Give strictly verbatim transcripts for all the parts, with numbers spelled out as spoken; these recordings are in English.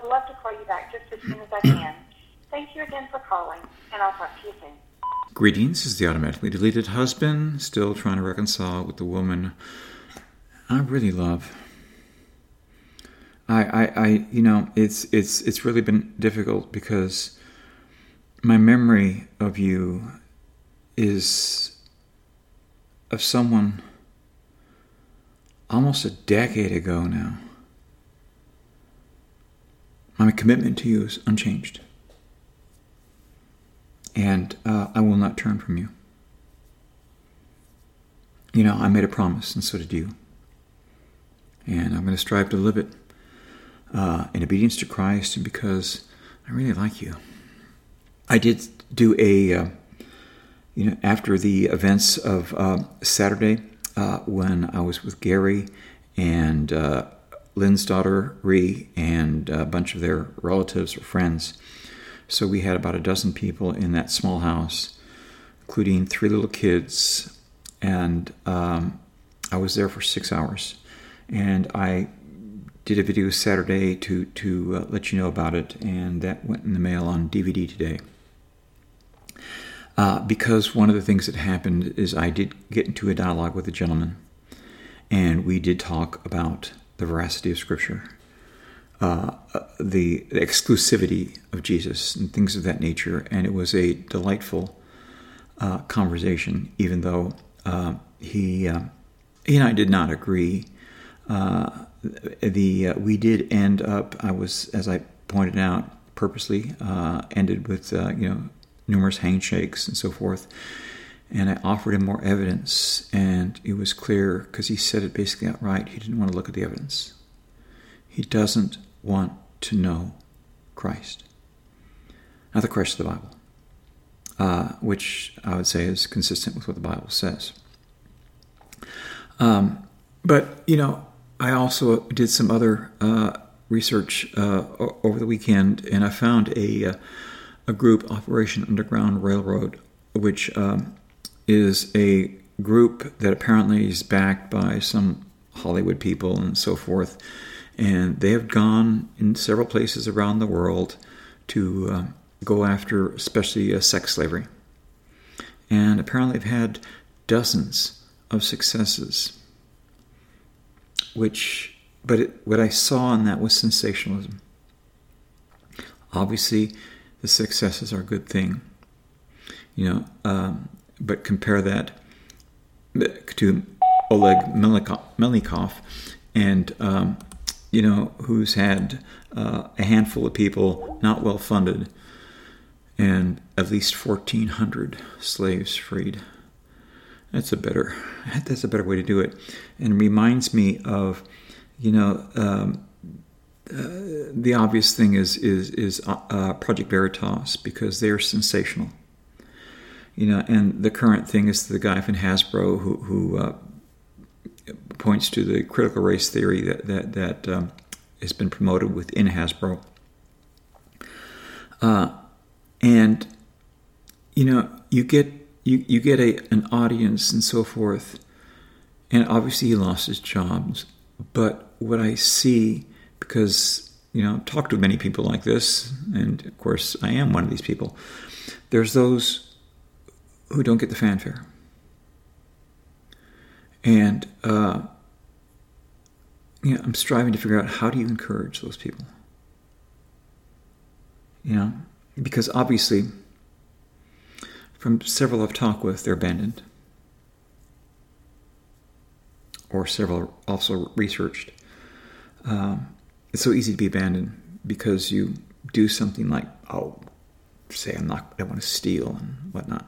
love to call you back just as soon as I can. Thank you again for calling, and I'll talk to you soon. Greetings, this is the automatically deleted husband, still trying to reconcile with the woman I really love. I, I, I you know, it's it's it's really been difficult because my memory of you is of someone almost a decade ago now. My commitment to you is unchanged. And uh, I will not turn from you. You know, I made a promise, and so did you. And I'm going to strive to live it uh, in obedience to Christ, and because I really like you. I did do a, uh, you know, after the events of uh, Saturday, uh, when I was with Gary and uh, Lynn's daughter, Ree, and a bunch of their relatives or friends. So we had about a dozen people in that small house, including three little kids, and um, I was there for six hours. And I did a video Saturday to, to uh, let you know about it, and that went in the mail on D V D today. Uh, because one of the things that happened is I did get into a dialogue with a gentleman, and we did talk about the veracity of Scripture. Uh, the, the exclusivity of Jesus and things of that nature, and it was a delightful uh, conversation, even though uh, he uh, he and I did not agree. Uh, the uh, we did end up, I was, as I pointed out, purposely uh, ended with uh, you know numerous handshakes and so forth, and I offered him more evidence, and it was clear because he said it basically outright. He didn't want to look at the evidence. He doesn't want to know Christ. Not the Christ of the Bible, uh, which I would say is consistent with what the Bible says. Um, but, you know, I also did some other uh, research uh, over the weekend, and I found a, uh, a group, Operation Underground Railroad, which um, is a group that apparently is backed by some Hollywood people and so forth. And they have gone in several places around the world to uh, go after especially uh, sex slavery. And apparently they've had dozens of successes. Which, but it, what I saw in that was sensationalism. Obviously, the successes are a good thing. You know, um, but compare that to Oleg Melnikov and... Um, you know, who's had uh, a handful of people not well funded and at least fourteen hundred slaves freed. That's a better, that's a better way to do it. And it reminds me of, you know, um, uh, the obvious thing is is is uh, Project Veritas, because they're sensational. You know, and the current thing is the guy from Hasbro who who. Uh, points to the critical race theory that that, that um, has been promoted within Hasbro. Uh, and, you know, you get you, you get a an audience and so forth, and obviously he lost his jobs. But what I see, because, you know, I've talked to many people like this, and of course I am one of these people, there's those who don't get the fanfare. And, uh, you know, I'm striving to figure out, how do you encourage those people? You know, because obviously, from several I've talked with, they're abandoned. Or several also researched. Um, it's so easy to be abandoned because you do something like, oh, say I'm not, I want to steal and whatnot.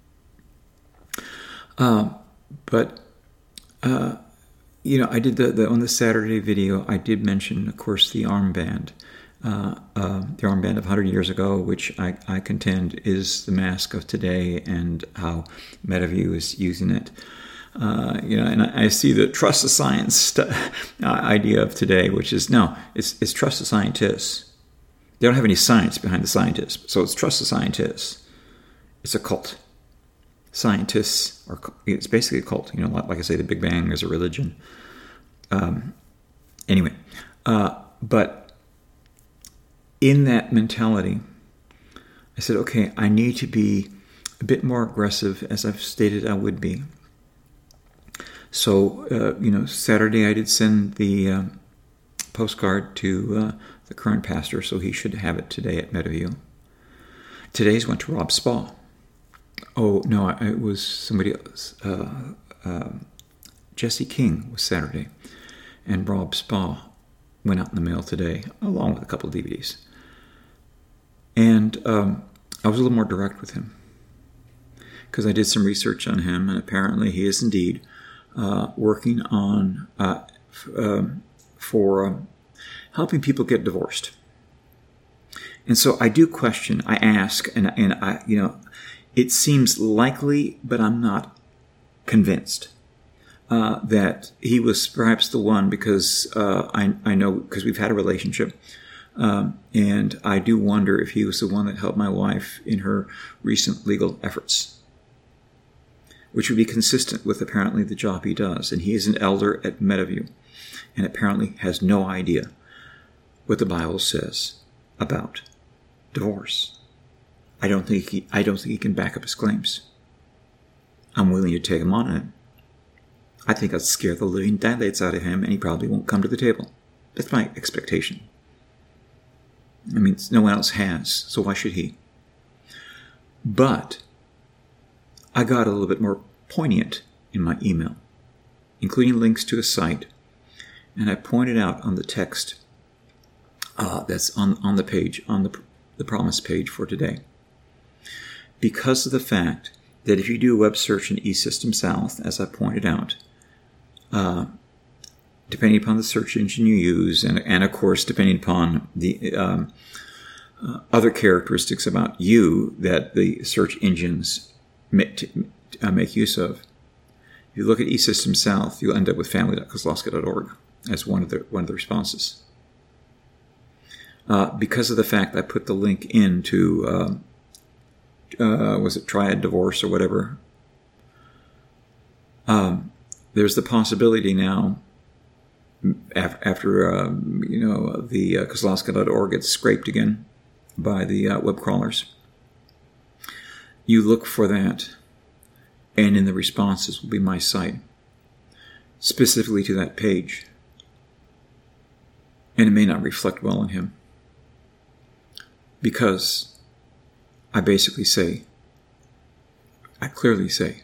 Um, but... Uh, you know, I did the, the on the Saturday video, I did mention, of course, the armband, uh, uh, the armband of one hundred years ago, which I, I contend is the mask of today, and how MetaView is using it. Uh, you know, and I, I see the trust the science st- uh, idea of today, which is, no, it's, it's trust the scientists. They don't have any science behind the scientists, so it's trust the scientists. It's a cult. Scientists are, it's basically a cult, you know, like I say, the Big Bang is a religion. Um, anyway, uh, but in that mentality, I said, okay, I need to be a bit more aggressive, as I've stated I would be. So, uh, you know, Saturday I did send the uh, postcard to uh, the current pastor, so he should have it today at Meadowview. Today's went to Rob Spa. Oh, no, it was somebody else. Uh, uh, Jesse King was Saturday, and Rob Spa went out in the mail today, along with a couple of D V Ds. And um, I was a little more direct with him, because I did some research on him, and apparently he is indeed uh, working on uh, f- um, for um, helping people get divorced. And so I do question, I ask, and and I, you know, it seems likely, but I'm not convinced uh, that he was perhaps the one, because uh, I I know, because we've had a relationship. Um, and I do wonder if he was the one that helped my wife in her recent legal efforts, which would be consistent with apparently the job he does. And he is an elder at Meadowview, and apparently has no idea what the Bible says about divorce. I don't think he, I don't think he can back up his claims. I'm willing to take him on it. I think I'd scare the living daylights out of him, and he probably won't come to the table. That's my expectation. I mean, no one else has, so why should he? But I got a little bit more poignant in my email, including links to a site, and I pointed out on the text uh, that's on, on the page, on the, the promise page for today, because of the fact that if you do a web search in eSystem South, as I pointed out, uh, depending upon the search engine you use, and, and of course, depending upon the um, uh, other characteristics about you that the search engines make, to, uh, make use of. If you look at eSystem South, you'll end up with family dot kozlowska dot org as one of the one of the responses. Uh, because of the fact I put the link into, uh, uh, was it Triad Divorce or whatever, um, there's the possibility now, after, um, you know, the uh, kozlowska dot org gets scraped again by the uh, web crawlers, you look for that, and in the responses will be my site, specifically to that page. And it may not reflect well on him, because I basically say, I clearly say,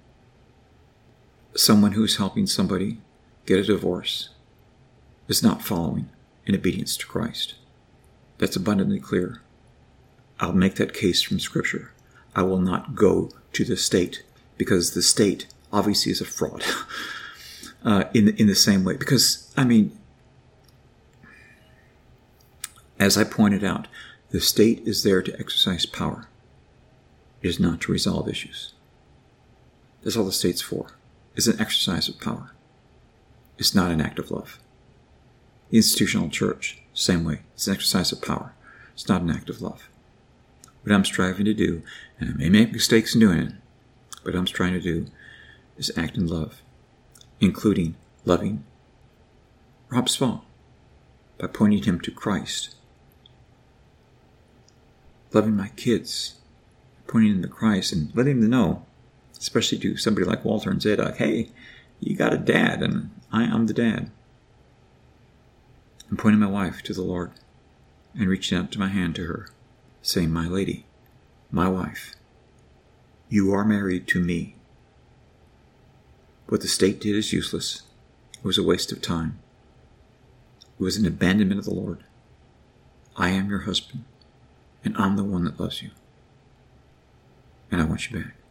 someone who's helping somebody get a divorce is not following in obedience to Christ. That's abundantly clear. I'll make that case from Scripture. I will not go to the state, because the state obviously is a fraud uh, in, in the same way. Because, I mean, as I pointed out, the state is there to exercise power. It is not to resolve issues. That's all the state's for. It's an exercise of power. It's not an act of love. The institutional church, same way. It's an exercise of power. It's not an act of love. What I'm striving to do, and I may make mistakes in doing it, but what I'm trying to do is act in love, including loving Rob Spa by pointing him to Christ, loving my kids, pointing them to Christ, and letting them know, especially to somebody like Walter and Zadok, hey, you got a dad, and I am the dad. I'm pointing my wife to the Lord and reaching out to my hand to her, saying, my lady, my wife, you are married to me. What the state did is useless. It was a waste of time. It was an abandonment of the Lord. I am your husband, and I'm the one that loves you. And I want you back.